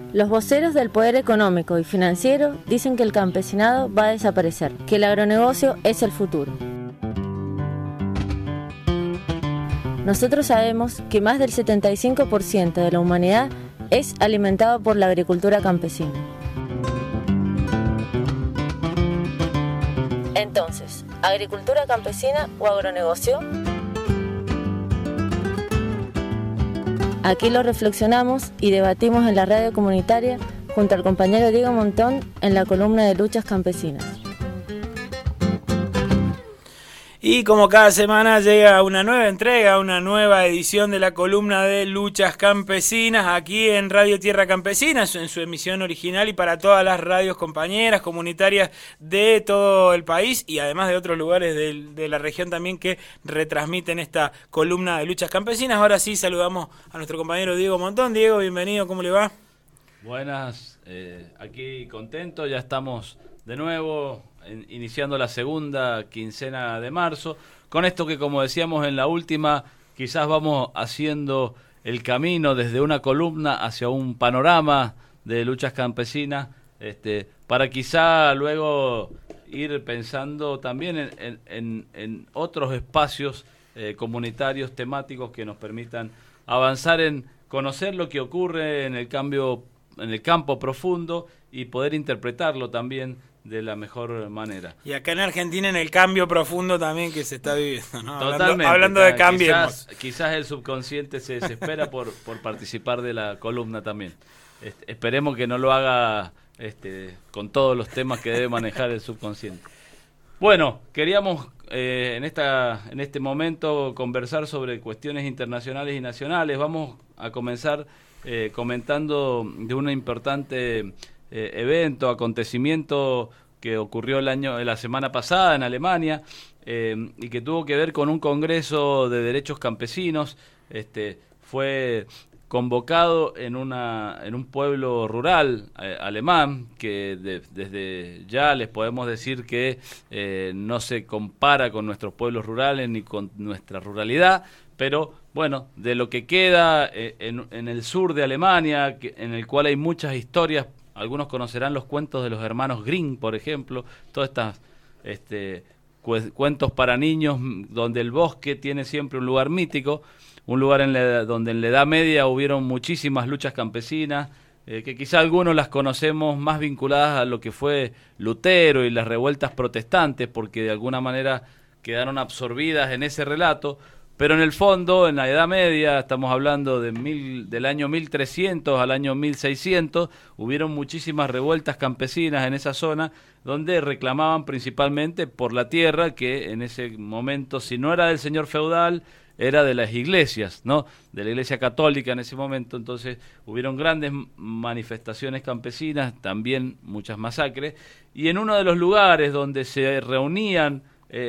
Los voceros del poder económico y financiero dicen que el campesinado va a desaparecer, que el agronegocio es el futuro. Nosotros sabemos que más del 75% de la humanidad es alimentado por la agricultura campesina. Entonces, ¿agricultura campesina o agronegocio? Aquí lo reflexionamos y debatimos en la radio comunitaria junto al compañero Diego Montón en la columna de Luchas Campesinas. Y como cada semana llega una nueva entrega, una nueva edición de la columna de Luchas Campesinas aquí en Radio Tierra Campesina, en su emisión original y para todas las radios compañeras, comunitarias de todo el país y además de otros lugares de la región también que retransmiten esta columna de Luchas Campesinas. Ahora sí saludamos a nuestro compañero Diego Montón. Diego, bienvenido, ¿cómo le va? Buenas, aquí contento, ya estamos de nuevo iniciando la segunda quincena de marzo, con esto que, como decíamos en la última, quizás vamos haciendo el camino desde una columna hacia un panorama de luchas campesinas, para quizá luego ir pensando también en otros espacios comunitarios, temáticos que nos permitan avanzar en conocer lo que ocurre en el campo profundo y poder interpretarlo también de la mejor manera. Y acá en Argentina en el cambio profundo también que se está viviendo, ¿no? Totalmente. Hablando de cambios. Quizás el subconsciente se desespera por participar de la columna también. Esperemos que no lo haga con todos los temas que debe manejar el subconsciente. Bueno, queríamos en este momento conversar sobre cuestiones internacionales y nacionales. Vamos a comenzar comentando de un importante evento, acontecimiento que ocurrió la semana pasada en Alemania y que tuvo que ver con un congreso de derechos campesinos. Fue convocado en un pueblo rural alemán que desde ya les podemos decir que no se compara con nuestros pueblos rurales ni con nuestra ruralidad, pero bueno, de lo que queda en el sur de Alemania, en el cual hay muchas historias. Algunos conocerán los cuentos de los hermanos Grimm, por ejemplo, todas estas cuentos para niños donde el bosque tiene siempre un lugar mítico, un lugar donde en la Edad Media hubieron muchísimas luchas campesinas, que quizá algunos las conocemos más vinculadas a lo que fue Lutero y las revueltas protestantes, porque de alguna manera quedaron absorbidas en ese relato. Pero en el fondo, en la Edad Media, estamos hablando del año 1300 al año 1600, hubieron muchísimas revueltas campesinas en esa zona, donde reclamaban principalmente por la tierra, que en ese momento, si no era del señor feudal, era de las iglesias, ¿no? De la iglesia católica en ese momento. Entonces hubieron grandes manifestaciones campesinas, también muchas masacres, y en uno de los lugares donde se reunían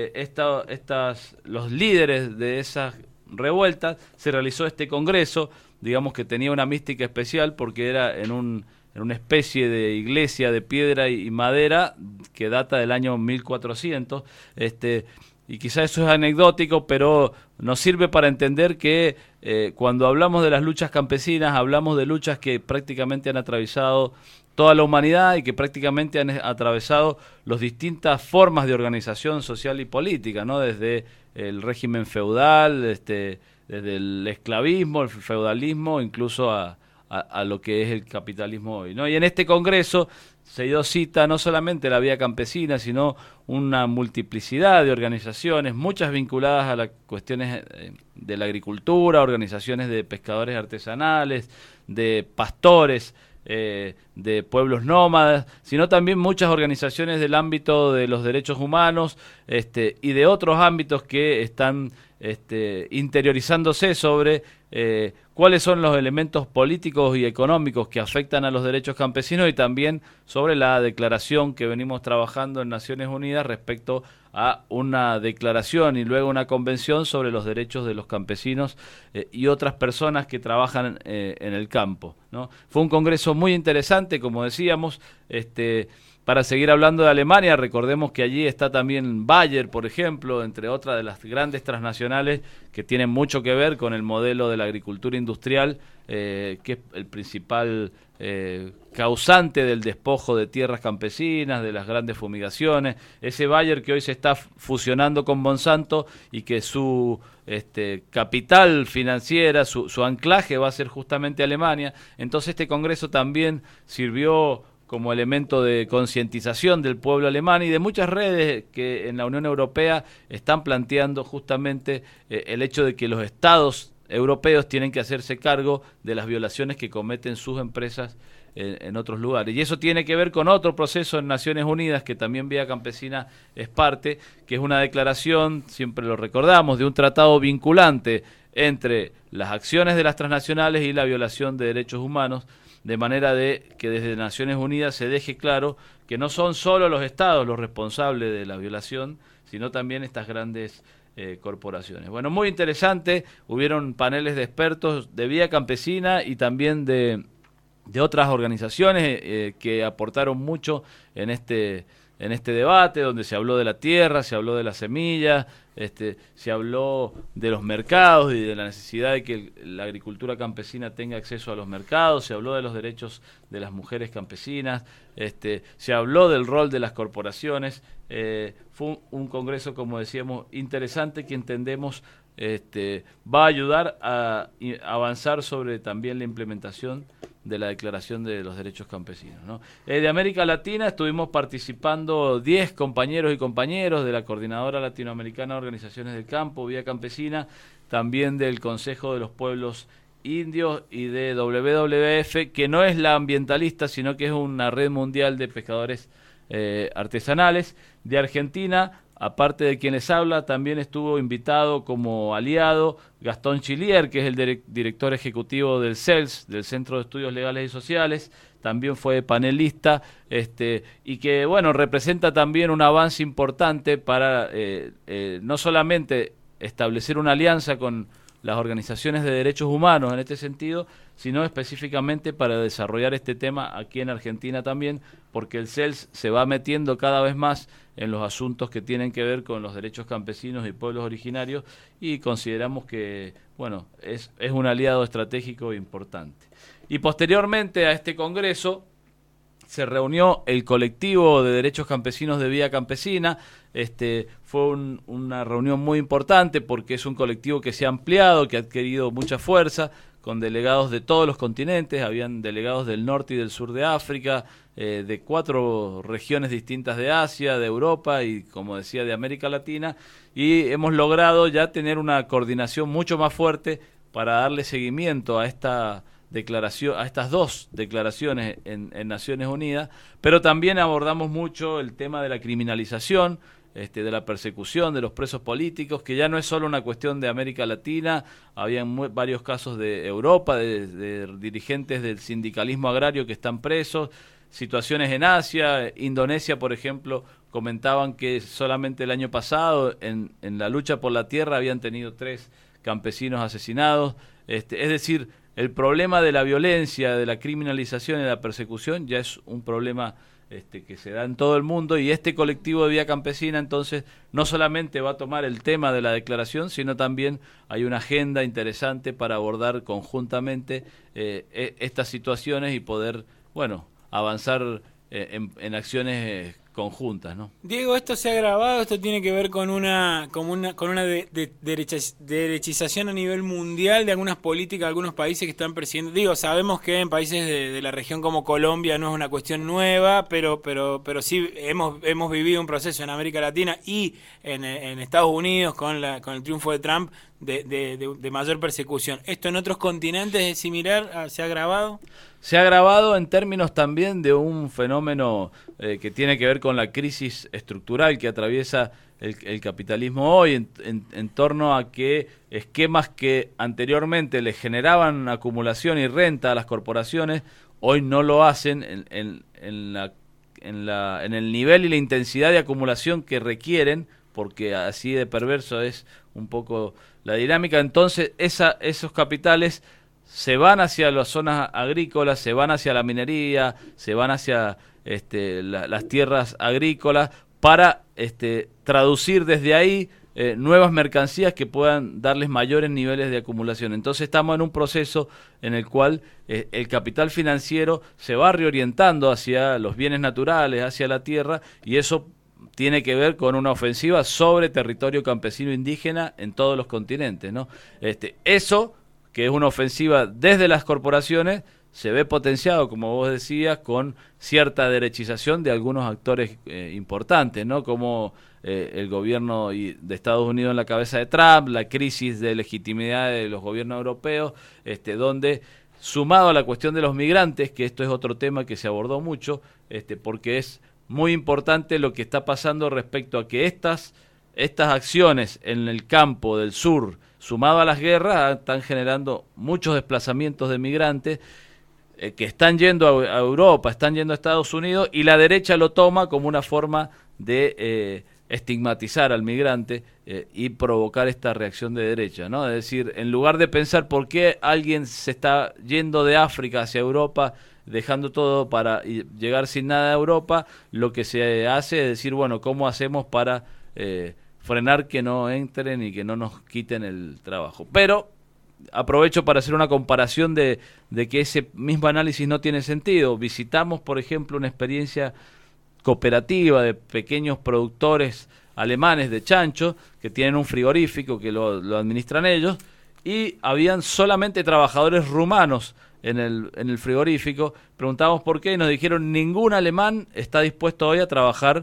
los líderes de esas revueltas, se realizó este congreso, digamos que tenía una mística especial porque era en una especie de iglesia de piedra y madera que data del año 1400, y quizá eso es anecdótico, pero nos sirve para entender que cuando hablamos de las luchas campesinas, hablamos de luchas que prácticamente han atravesado toda la humanidad y que prácticamente han atravesado las distintas formas de organización social y política, ¿no? Desde el régimen feudal, desde el esclavismo, el feudalismo, incluso a lo que es el capitalismo hoy, ¿no? Y en este congreso se dio cita no solamente la vía campesina, sino una multiplicidad de organizaciones, muchas vinculadas a las cuestiones de la agricultura, organizaciones de pescadores artesanales, de pastores, de pueblos nómadas, sino también muchas organizaciones del ámbito de los derechos humanos y de otros ámbitos que están interiorizándose sobre cuáles son los elementos políticos y económicos que afectan a los derechos campesinos y también sobre la declaración que venimos trabajando en Naciones Unidas respecto a una declaración y luego una convención sobre los derechos de los campesinos y otras personas que trabajan en el campo, ¿no? Fue un congreso muy interesante, como decíamos, Para seguir hablando de Alemania, recordemos que allí está también Bayer, por ejemplo, entre otras de las grandes transnacionales que tienen mucho que ver con el modelo de la agricultura industrial, que es el principal causante del despojo de tierras campesinas, de las grandes fumigaciones. Ese Bayer que hoy se está fusionando con Monsanto y que su capital financiera, su anclaje va a ser justamente Alemania. Entonces este congreso también sirvió como elemento de concientización del pueblo alemán y de muchas redes que en la Unión Europea están planteando justamente el hecho de que los estados europeos tienen que hacerse cargo de las violaciones que cometen sus empresas en otros lugares. Y eso tiene que ver con otro proceso en Naciones Unidas, que también Vía Campesina es parte, que es una declaración, siempre lo recordamos, de un tratado vinculante entre las acciones de las transnacionales y la violación de derechos humanos, de manera de que desde Naciones Unidas se deje claro que no son solo los estados los responsables de la violación, sino también estas grandes corporaciones. Bueno, muy interesante, hubieron paneles de expertos de Vía Campesina y también de otras organizaciones que aportaron mucho en este debate, donde se habló de la tierra, se habló de las semillas, se habló de los mercados y de la necesidad de que la agricultura campesina tenga acceso a los mercados, se habló de los derechos de las mujeres campesinas, se habló del rol de las corporaciones. Fue un congreso, como decíamos, interesante, que entendemos va a ayudar a avanzar sobre también la implementación de la Declaración de los Derechos Campesinos, ¿no? De América Latina estuvimos participando 10 compañeros y compañeros de la Coordinadora Latinoamericana de Organizaciones del Campo, Vía Campesina, también del Consejo de los Pueblos Indios y de WWF, que no es la ambientalista, sino que es una red mundial de pescadores artesanales. De Argentina, aparte de quien les habla, también estuvo invitado como aliado Gastón Chilier, que es el director ejecutivo del CELS, del Centro de Estudios Legales y Sociales, también fue panelista, y que, bueno, representa también un avance importante para no solamente establecer una alianza con las organizaciones de derechos humanos en este sentido, sino específicamente para desarrollar este tema aquí en Argentina también, porque el CELS se va metiendo cada vez más en los asuntos que tienen que ver con los derechos campesinos y pueblos originarios, y consideramos que, bueno, es un aliado estratégico importante. Y posteriormente a este congreso se reunió el colectivo de derechos campesinos de Vía Campesina. Fue una reunión muy importante porque es un colectivo que se ha ampliado, que ha adquirido mucha fuerza, con delegados de todos los continentes. Habían delegados del norte y del sur de África, de 4 regiones distintas de Asia, de Europa y, como decía, de América Latina, y hemos logrado ya tener una coordinación mucho más fuerte para darle seguimiento a esta declaración, a estas 2 declaraciones en Naciones Unidas, pero también abordamos mucho el tema de la criminalización, de la persecución de los presos políticos, que ya no es solo una cuestión de América Latina. Había varios casos de Europa, de dirigentes del sindicalismo agrario que están presos, situaciones en Asia. Indonesia, por ejemplo, comentaban que solamente el año pasado en la lucha por la tierra habían tenido 3 campesinos asesinados. Es decir, el problema de la violencia, de la criminalización y de la persecución ya es un problema que se da en todo el mundo, y este colectivo de Vía Campesina entonces no solamente va a tomar el tema de la declaración, sino también hay una agenda interesante para abordar conjuntamente estas situaciones y poder, bueno, avanzar en acciones conjuntas, ¿no? Diego, esto se ha grabado, esto tiene que ver con una derechización a nivel mundial de algunas políticas, algunos países que están persiguiendo. Digo, sabemos que en países de la región como Colombia no es una cuestión nueva, pero sí hemos vivido un proceso en América Latina y en Estados Unidos con el triunfo de Trump de mayor persecución. ¿Esto en otros continentes es similar? ¿Se ha grabado? Se ha grabado en términos también de un fenómeno que tiene que ver con la crisis estructural que atraviesa el capitalismo hoy, en torno a que esquemas que anteriormente le generaban acumulación y renta a las corporaciones, hoy no lo hacen en el nivel y la intensidad de acumulación que requieren, porque así de perverso es un poco la dinámica. Entonces esos capitales se van hacia las zonas agrícolas, se van hacia la minería, se van hacia las tierras agrícolas para traducir desde ahí nuevas mercancías que puedan darles mayores niveles de acumulación. Entonces estamos en un proceso en el cual el capital financiero se va reorientando hacia los bienes naturales, hacia la tierra, y eso tiene que ver con una ofensiva sobre territorio campesino indígena en todos los continentes, ¿no? Eso, que es una ofensiva desde las corporaciones, se ve potenciado, como vos decías, con cierta derechización de algunos actores importantes, ¿no? Como el gobierno de Estados Unidos en la cabeza de Trump, la crisis de legitimidad de los gobiernos europeos, donde, sumado a la cuestión de los migrantes, que esto es otro tema que se abordó mucho, porque es muy importante lo que está pasando respecto a que estas acciones en el campo del sur, sumado a las guerras, están generando muchos desplazamientos de migrantes que están yendo a Europa, están yendo a Estados Unidos, y la derecha lo toma como una forma de estigmatizar al migrante y provocar esta reacción de derecha, ¿no? Es decir, en lugar de pensar por qué alguien se está yendo de África hacia Europa, dejando todo para llegar sin nada a Europa, lo que se hace es decir, bueno, ¿cómo hacemos para frenar que no entren y que no nos quiten el trabajo? Pero aprovecho para hacer una comparación de que ese mismo análisis no tiene sentido. Visitamos, por ejemplo, una experiencia cooperativa de pequeños productores alemanes de chancho que tienen un frigorífico que lo administran ellos, y habían solamente trabajadores rumanos en el frigorífico. Preguntamos por qué y nos dijeron: ningún alemán está dispuesto hoy a trabajar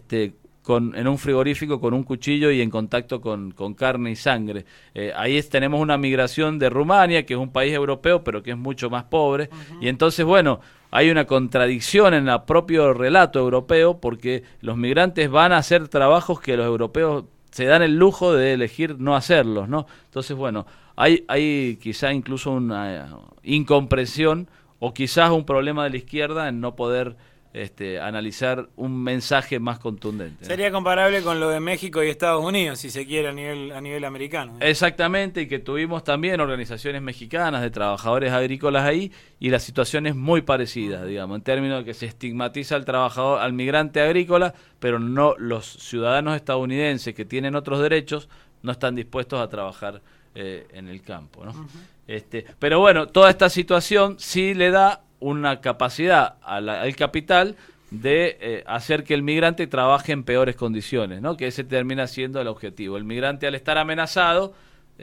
en un frigorífico con un cuchillo y en contacto con carne y sangre. Ahí tenemos una migración de Rumania, que es un país europeo, pero que es mucho más pobre. Y entonces, bueno, hay una contradicción en el propio relato europeo, porque los migrantes van a hacer trabajos que los europeos se dan el lujo de elegir no hacerlos, ¿no? Entonces, bueno, hay quizá incluso una incomprensión o quizás un problema de la izquierda en no poder analizar un mensaje más contundente, ¿no? Sería comparable con lo de México y Estados Unidos, si se quiere, a nivel americano, ¿no? Exactamente, y que tuvimos también organizaciones mexicanas de trabajadores agrícolas ahí, y la situación es muy parecida, digamos, en términos de que se estigmatiza al trabajador, al migrante agrícola, pero no los ciudadanos estadounidenses que tienen otros derechos no están dispuestos a trabajar en el campo, ¿no? Pero bueno, toda esta situación sí le da una capacidad al capital de hacer que el migrante trabaje en peores condiciones, ¿no? Que ese termina siendo el objetivo. El migrante, al estar amenazado,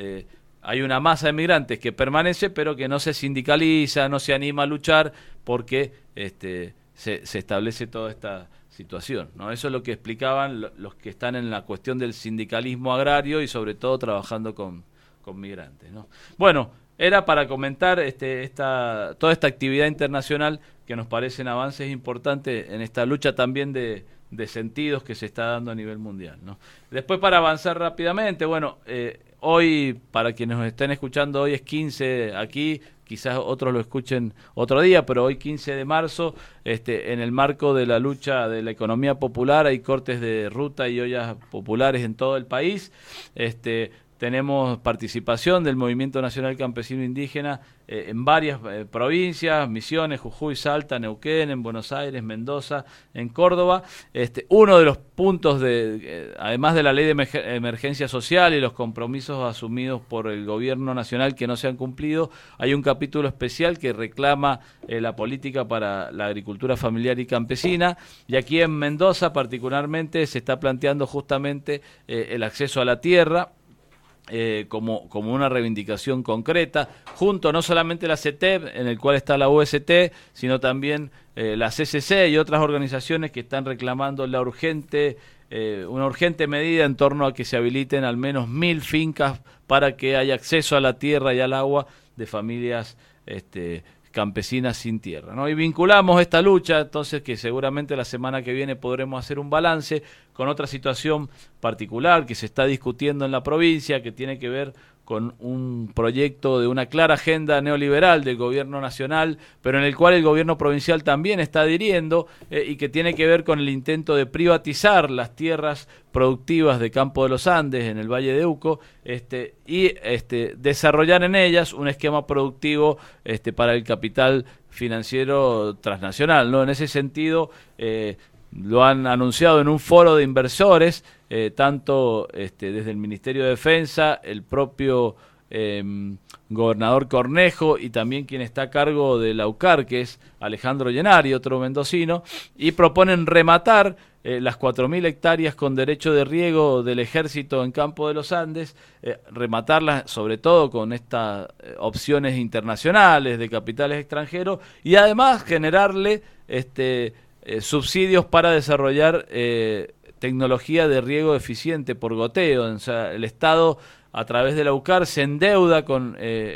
hay una masa de migrantes que permanece, pero que no se sindicaliza, no se anima a luchar, porque se establece toda esta situación, ¿no? Eso es lo que explicaban los que están en la cuestión del sindicalismo agrario y sobre todo trabajando con migrantes, ¿no? Bueno, era para comentar toda esta actividad internacional que nos parecen avances importantes en esta lucha también de sentidos que se está dando a nivel mundial, ¿no? Después, para avanzar rápidamente, bueno, hoy, para quienes nos estén escuchando, hoy es 15 aquí, quizás otros lo escuchen otro día, pero hoy 15 de marzo, en el marco de la lucha de la economía popular, hay cortes de ruta y ollas populares en todo el país. Tenemos participación del Movimiento Nacional Campesino Indígena en varias provincias: Misiones, Jujuy, Salta, Neuquén, en Buenos Aires, Mendoza, en Córdoba. Uno de los puntos, además de la ley de emergencia social y los compromisos asumidos por el gobierno nacional que no se han cumplido, hay un capítulo especial que reclama la política para la agricultura familiar y campesina, y aquí en Mendoza particularmente se está planteando justamente el acceso a la tierra, como una reivindicación concreta, junto no solamente la CETEP, en el cual está la UST, sino también la CCC y otras organizaciones que están reclamando una urgente medida en torno a que se habiliten al menos 1000 fincas para que haya acceso a la tierra y al agua de familias campesinas sin tierra, ¿no? Y vinculamos esta lucha, entonces, que seguramente la semana que viene podremos hacer un balance con otra situación particular que se está discutiendo en la provincia, que tiene que ver con un proyecto de una clara agenda neoliberal del gobierno nacional, pero en el cual el gobierno provincial también está adhiriendo, y que tiene que ver con el intento de privatizar las tierras productivas de Campo de los Andes en el Valle de Uco, y desarrollar en ellas un esquema productivo para el capital financiero transnacional, ¿no? En ese sentido, lo han anunciado en un foro de inversores, tanto desde el Ministerio de Defensa, el propio gobernador Cornejo y también quien está a cargo de la UCAR, que es Alejandro Llenari, otro mendocino, y proponen rematar las 4.000 hectáreas con derecho de riego del ejército en Campo de los Andes, rematarlas sobre todo con estas opciones internacionales de capitales extranjeros, y además generarle subsidios para desarrollar tecnología de riego eficiente por goteo. O sea, el Estado, a través de la UCAR, se endeuda con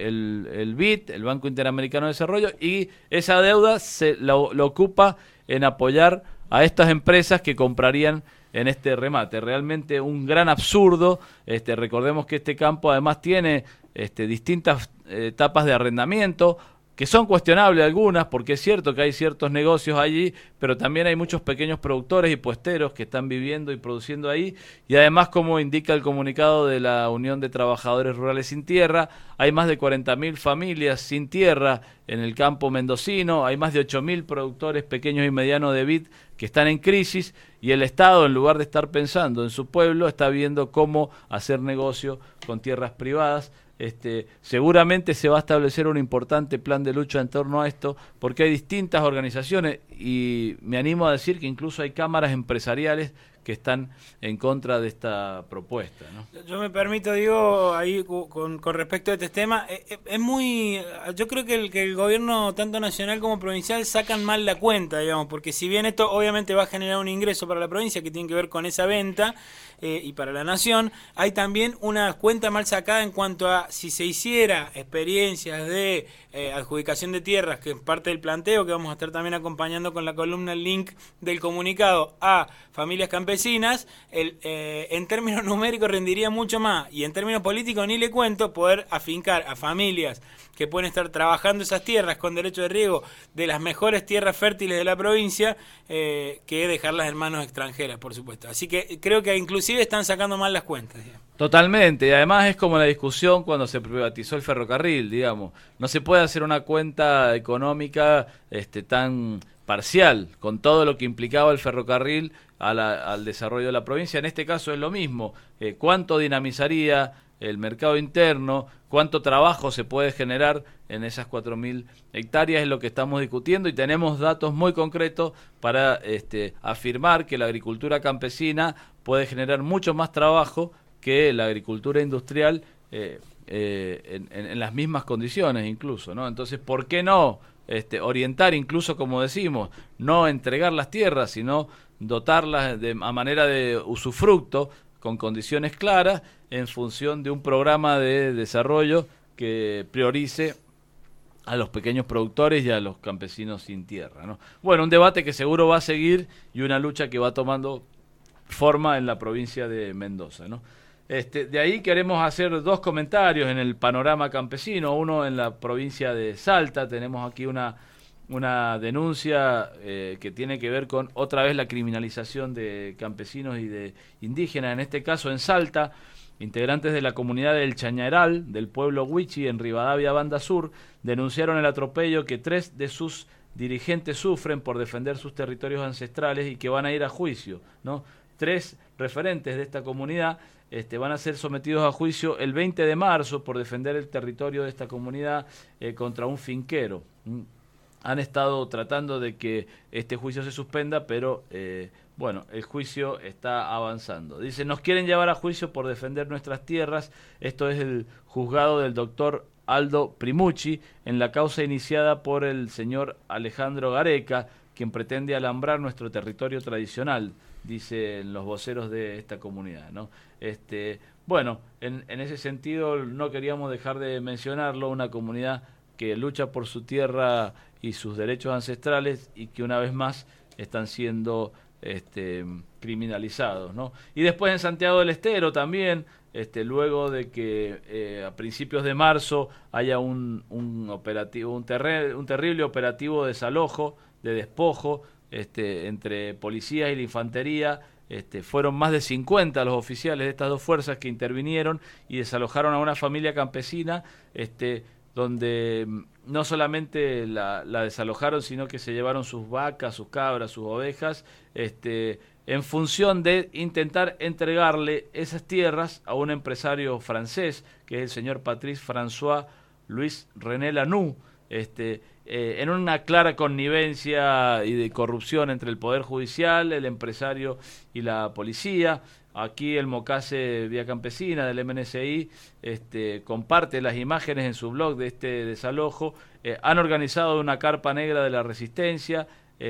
el BID, el Banco Interamericano de Desarrollo, y esa deuda lo ocupa en apoyar a estas empresas que comprarían en este remate. Realmente un gran absurdo. Recordemos que este campo además tiene distintas etapas de arrendamiento, que son cuestionables algunas, porque es cierto que hay ciertos negocios allí, pero también hay muchos pequeños productores y puesteros que están viviendo y produciendo ahí, y además, como indica el comunicado de la Unión de Trabajadores Rurales Sin Tierra, hay más de 40.000 familias sin tierra en el campo mendocino, hay más de 8.000 productores pequeños y medianos de vid que están en crisis, y el Estado, en lugar de estar pensando en su pueblo, está viendo cómo hacer negocio con tierras privadas. Seguramente se va a establecer un importante plan de lucha en torno a esto, porque hay distintas organizaciones, y me animo a decir que incluso hay cámaras empresariales que están en contra de esta propuesta, ¿no? Yo me permito, digo, ahí con respecto a este tema, es muy, yo creo que el gobierno, tanto nacional como provincial, sacan mal la cuenta, digamos, porque si bien esto obviamente va a generar un ingreso para la provincia que tiene que ver con esa venta, y para la nación, hay también una cuenta mal sacada en cuanto a si se hiciera experiencias de adjudicación de tierras, que es parte del planteo que vamos a estar también acompañando con la columna, el link del comunicado, a familias campesinas, en términos numéricos rendiría mucho más, y en términos políticos ni le cuento, poder afincar a familias que pueden estar trabajando esas tierras con derecho de riego de las mejores tierras fértiles de la provincia, que dejarlas en manos extranjeras, por supuesto. Así que creo que inclusive están sacando mal las cuentas, digamos. Totalmente, y además es como la discusión cuando se privatizó el ferrocarril, digamos. No se puede hacer una cuenta económica tan parcial, con todo lo que implicaba el ferrocarril al desarrollo de la provincia. En este caso es lo mismo. ¿Cuánto dinamizaría el mercado interno? ¿Cuánto trabajo se puede generar en esas 4.000 hectáreas? Es lo que estamos discutiendo, y tenemos datos muy concretos para afirmar que la agricultura campesina puede generar mucho más trabajo que la agricultura industrial, en las mismas condiciones incluso, ¿no? Entonces, ¿por qué no orientar, incluso como decimos, no entregar las tierras, sino dotarlas a manera de usufructo, con condiciones claras, en función de un programa de desarrollo que priorice a los pequeños productores y a los campesinos sin tierra, ¿no? Bueno, un debate que seguro va a seguir, y una lucha que va tomando forma en la provincia de Mendoza, ¿no? De ahí queremos hacer dos comentarios en el panorama campesino. Uno, en la provincia de Salta, tenemos aquí una denuncia que tiene que ver con, otra vez, la criminalización de campesinos y de indígenas. En este caso, en Salta, integrantes de la comunidad del Chañaral, del pueblo Huichi, en Rivadavia, Banda Sur, denunciaron el atropello que 3 de sus dirigentes sufren por defender sus territorios ancestrales, y que van a ir a juicio, ¿no? 3 referentes de esta comunidad van a ser sometidos a juicio el 20 de marzo por defender el territorio de esta comunidad contra un finquero. Han estado tratando de que este juicio se suspenda, pero bueno, el juicio está avanzando. Dice, nos quieren llevar a juicio por defender nuestras tierras. Esto es el juzgado del doctor Aldo Primucci en la causa iniciada por el señor Alejandro Gareca, quien pretende alambrar nuestro territorio tradicional, dicen los voceros de esta comunidad, ¿no? Bueno, en ese sentido no queríamos dejar de mencionarlo, una comunidad que lucha por su tierra y sus derechos ancestrales, y que una vez más están siendo criminalizados, ¿no? Y después en Santiago del Estero también, luego de que a principios de marzo haya un operativo, un terrible operativo de desalojo, de despojo, entre policías y la infantería. Fueron más de 50 los oficiales de estas dos fuerzas que intervinieron y desalojaron a una familia campesina, donde no solamente la desalojaron, sino que se llevaron sus vacas, sus cabras, sus ovejas, en función de intentar entregarle esas tierras a un empresario francés, que es el señor Patrice François Louis René Lanoux, en una clara connivencia y de corrupción entre el Poder Judicial, el empresario y la policía. Aquí el Mocase Vía Campesina del MNCI comparte las imágenes en su blog de este desalojo. Han organizado una carpa negra de la resistencia.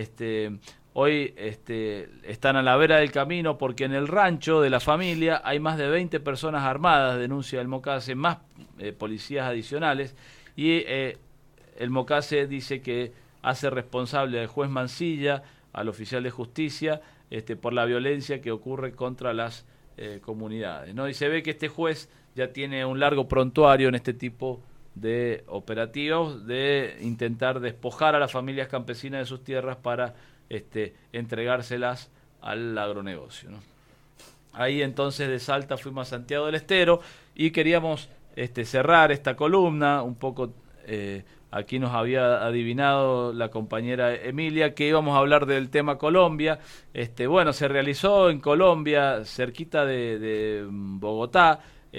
Hoy están a la vera del camino porque en el rancho de la familia hay más de 20 personas armadas, denuncia el Mocase, más policías adicionales. Y el Mocase dice que hace responsable al juez Mansilla, al oficial de justicia, por la violencia que ocurre contra las comunidades, ¿no? Y se ve que este juez ya tiene un largo prontuario en este tipo de operativos de intentar despojar a las familias campesinas de sus tierras para entregárselas al agronegocio, ¿no? Ahí entonces de Salta fuimos a Santiago del Estero y queríamos cerrar esta columna un poco. Aquí nos había adivinado la compañera Emilia que íbamos a hablar del tema Colombia. Bueno, se realizó en Colombia, cerquita de Bogotá,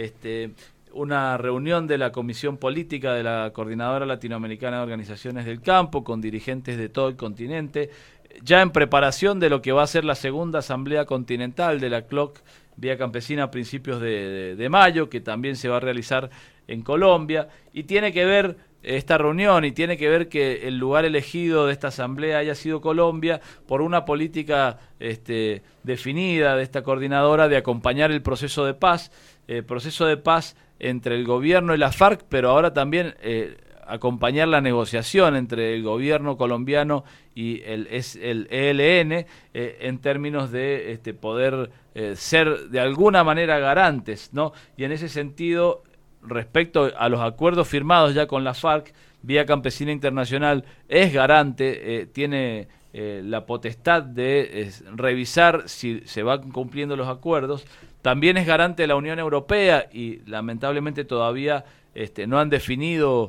una reunión de la Comisión Política de la Coordinadora Latinoamericana de Organizaciones del Campo con dirigentes de todo el continente, ya en preparación de lo que va a ser la segunda Asamblea Continental de la CLOC Vía Campesina a principios de mayo, que también se va a realizar en Colombia, y tiene que ver esta reunión y tiene que ver que el lugar elegido de esta asamblea haya sido Colombia por una política definida de esta coordinadora de acompañar el proceso de paz entre el gobierno y la FARC, pero ahora también acompañar la negociación entre el gobierno colombiano y el ELN en términos de poder ser de alguna manera garantes, ¿no? Y en ese sentido, respecto a los acuerdos firmados ya con la FARC, Vía Campesina Internacional es garante, tiene la potestad de revisar si se van cumpliendo los acuerdos. También es garante la Unión Europea y lamentablemente todavía no han definido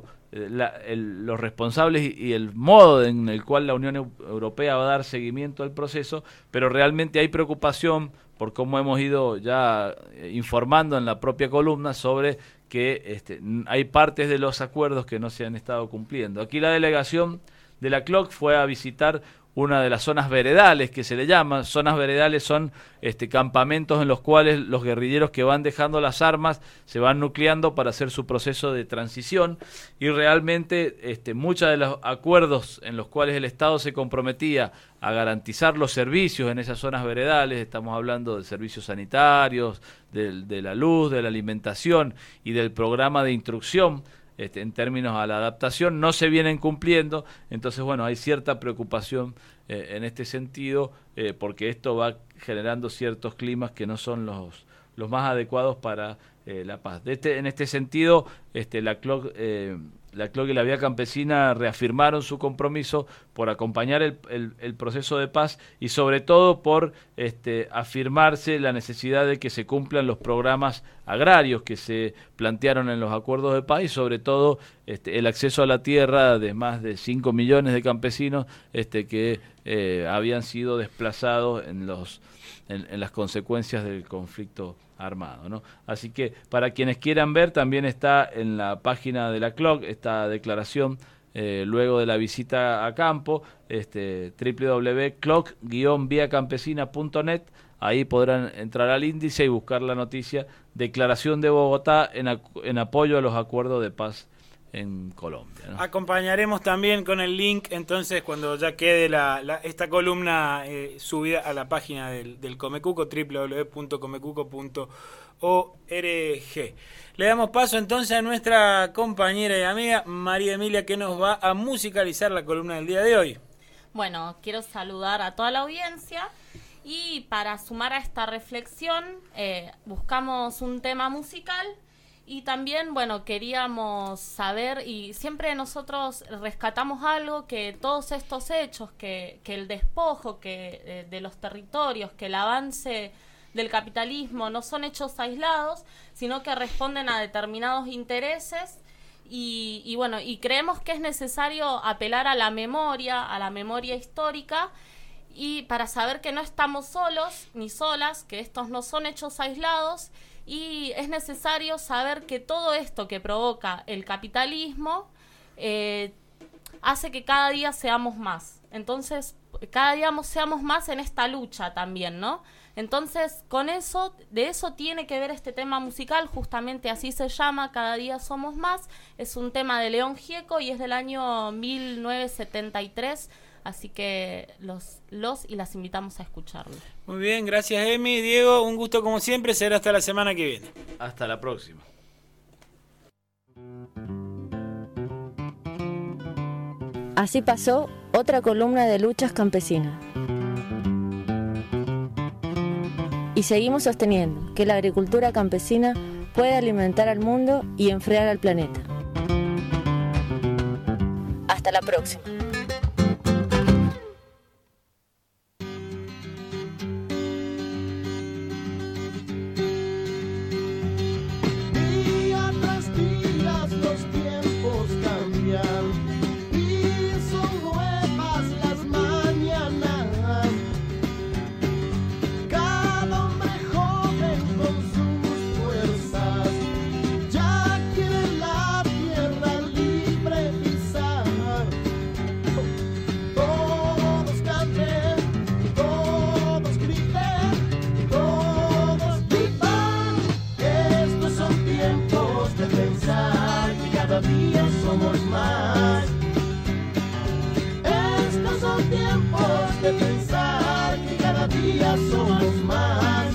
los responsables y el modo en el cual la Unión Europea va a dar seguimiento al proceso, pero realmente hay preocupación por cómo hemos ido ya informando en la propia columna sobre que hay partes de los acuerdos que no se han estado cumpliendo. Aquí la delegación de la CLOC fue a visitar una de las zonas veredales, que se le llama. Zonas veredales son campamentos en los cuales los guerrilleros que van dejando las armas se van nucleando para hacer su proceso de transición, y realmente muchos de los acuerdos en los cuales el Estado se comprometía a garantizar los servicios en esas zonas veredales, estamos hablando de servicios sanitarios, de la luz, de la alimentación y del programa de instrucción, en términos a la adaptación, no se vienen cumpliendo. Entonces, bueno, hay cierta preocupación en este sentido, porque esto va generando ciertos climas que no son los más adecuados para la paz. En este sentido, la CLOC y la Vía Campesina reafirmaron su compromiso por acompañar el proceso de paz y sobre todo por afirmarse la necesidad de que se cumplan los programas agrarios que se plantearon en los acuerdos de paz y sobre todo el acceso a la tierra de más de 5 millones de campesinos que habían sido desplazados en las consecuencias del conflicto armado, ¿no? Así que para quienes quieran ver, también está en la página de la CLOC esta declaración luego de la visita a campo, www.cloc-viacampesina.net. Ahí podrán entrar al índice y buscar la noticia Declaración de Bogotá en apoyo a los acuerdos de paz en Colombia, ¿no? Acompañaremos también con el link, entonces, cuando ya quede esta columna subida a la página del Comecuco, www.comecuco.org. Le damos paso entonces a nuestra compañera y amiga María Emilia, que nos va a musicalizar la columna del día de hoy. Bueno, quiero saludar a toda la audiencia Y para sumar a esta reflexión, buscamos un tema musical y también, bueno, queríamos saber, y siempre nosotros rescatamos algo, que todos estos hechos, que el despojo de los territorios, que el avance del capitalismo no son hechos aislados, sino que responden a determinados intereses. Y bueno, y creemos que es necesario apelar a la memoria histórica, y para saber que no estamos solos ni solas, que estos no son hechos aislados, y es necesario saber que todo esto que provoca el capitalismo hace que cada día seamos más. Entonces, cada día seamos más en esta lucha también, ¿no? Entonces, de eso tiene que ver este tema musical, justamente así se llama, Cada día somos más. Es un tema de León Gieco y es del año 1973, así que los y las invitamos a escucharlo. Muy bien, gracias Emi. Diego, un gusto como siempre, será hasta la semana que viene. Hasta la próxima. Así pasó otra columna de luchas campesinas. Y seguimos sosteniendo que la agricultura campesina puede alimentar al mundo y enfriar al planeta. Hasta la próxima. Día tras día los tiempos cambian y son nuevas las mañanas. Cada hombre joven con sus fuerzas ya quiere la tierra libre pisar. Todos canten, todos griten, todos vivan. Estos son tiempos de pensar que cada día somos más. Estos son tiempos de pensar que cada día somos más.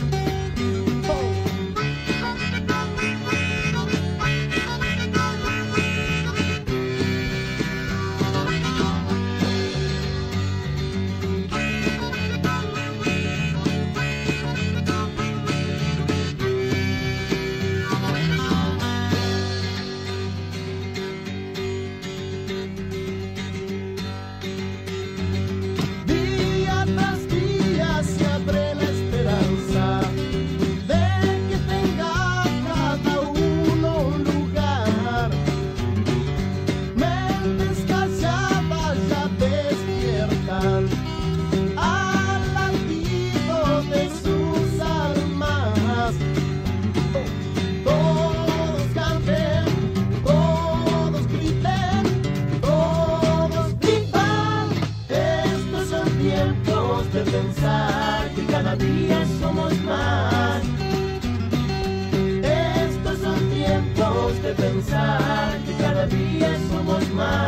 Día tras día se abre la esperanza de que tenga cada uno un lugar. Mentes calladas ya despiertan al latido de sus almas. Todos canten, todos griten, todos vivan. Estos son tiempos de pensar que cada día somos más. Estos son tiempos de pensar que cada día somos más.